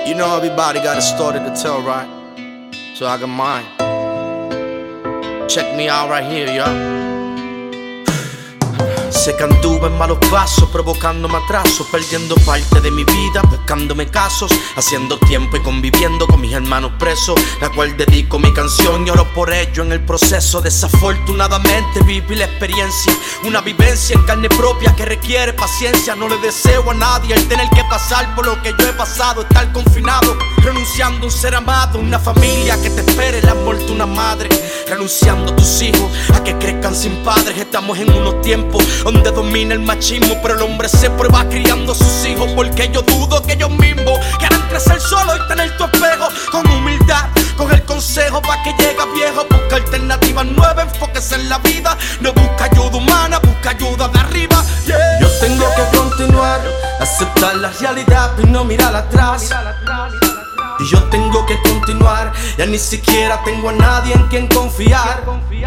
You know everybody got a story to tell, right? So I got mine. Check me out right here, yo. Sé que anduve en malos pasos, provocándome atrasos, perdiendo parte de mi vida, buscándome casos, haciendo tiempo y conviviendo con mis hermanos presos, la cual dedico mi canción y oro por ello en el proceso. Desafortunadamente viví la experiencia, una vivencia en carne propia que requiere paciencia. No le deseo a nadie el tener que pasar por lo que yo he pasado, estar confinado, renunciando a un ser amado, una familia que te espere, la muerte de una madre, renunciando a tus hijos a que crezcan sin padres. Estamos en unos tiempos donde domina el machismo, pero el hombre se prueba criando a sus hijos, porque yo dudo que ellos mismos quieran crecer solo y tener tu espejo. Con humildad, con el consejo pa' que llegue viejo, busca alternativas nuevas, enfóquese en la vida, no busca ayuda humana, busca ayuda de arriba, yeah. Yo tengo que continuar, aceptar la realidad y no mirar atrás. Y yo tengo que continuar, ya ni siquiera tengo a nadie en quien confiar.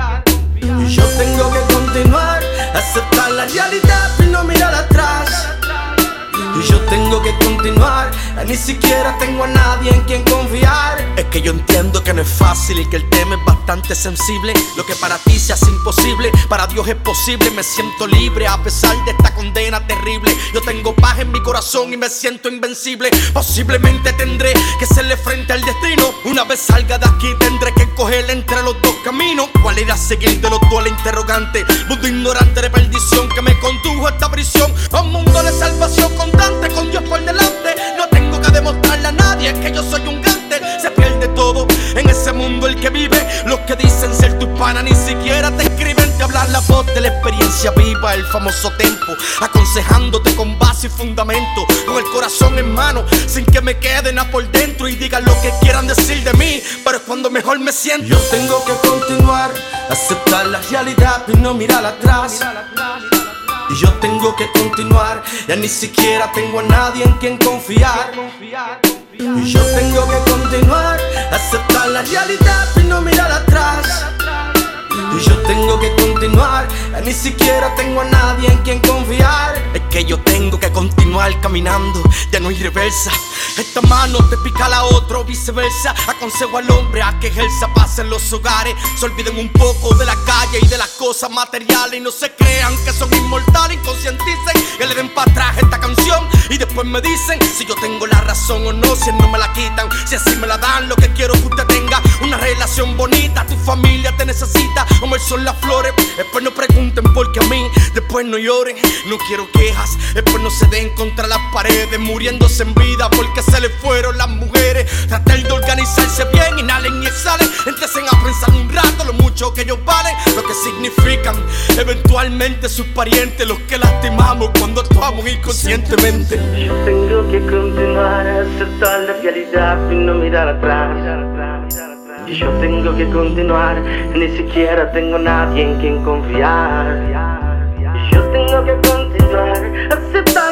Y yo tengo que continuar, aceptar la realidad y no mirar atrás. Y yo tengo que continuar, ya ni siquiera tengo a nadie en quien confiar. Es que yo entiendo que no es fácil y que el tema es bastante sensible. Lo que para ti se hace imposible, para Dios es posible. Me siento libre a pesar de esta condena terrible. Yo tengo paz en mi corazón y me siento invencible. Posiblemente tendré que hacerle frente al destino. Una vez salga de aquí tendré que escoger entre los dos caminos. ¿Cuál irá a seguir de los dos? La interrogante, mundo ignorante de perdición que me condujo a esta prisión, a un mundo de salvación constante, con Dios por delante. No tengo que demostrarle a nadie que yo soy un gante. Se pierde todo en ese mundo el que vive. Los que dicen ser tu pana ni siquiera te escriben. Te hablan la voz de la experiencia viva, el famoso tempo, aconsejándote con base y fundamento, con el corazón en mano, sin que me quede nada por dentro y digan lo que quieran decir de mí, pero es cuando mejor me siento. Yo tengo que continuar, aceptar la realidad y no mirar atrás. Y yo tengo que continuar, ya ni siquiera tengo a nadie en quien confiar. Y yo tengo que continuar, aceptar la realidad y no mirar atrás. Y yo tengo que continuar, ya ni siquiera tengo a nadie en quien confiar. Es que yo tengo que continuar caminando, ya no hay reversa. Esta mano te pica a la otra o viceversa. Aconsejo al hombre a que ejerza paz en los hogares. Se olviden un poco de la calle y de las cosas materiales y no se crean que son inmortales. Concienticen que le den para atrás esta canción y después me dicen si yo tengo la razón o no, si no me la quitan, si así me la dan. Lo que quiero es que usted tenga una relación bonita, tu familia te necesita como el sol las flores. Después no pregunten por qué a mí, después no lloren. No quiero quejas, después no se den contra las paredes, muriéndose en vida porque se le fueron las mujeres. Traten de organizarse bien, inhalen y exhalen, empiecen a pensar un rato lo mucho que ellos valen, lo que significan eventualmente sus parientes, los que lastimamos cuando actuamos inconscientemente. Yo tengo que continuar a aceptar la realidad y no mirar atrás. Y yo tengo que continuar, ni siquiera tengo nadie en quien confiar. Y yo tengo que continuar, aceptar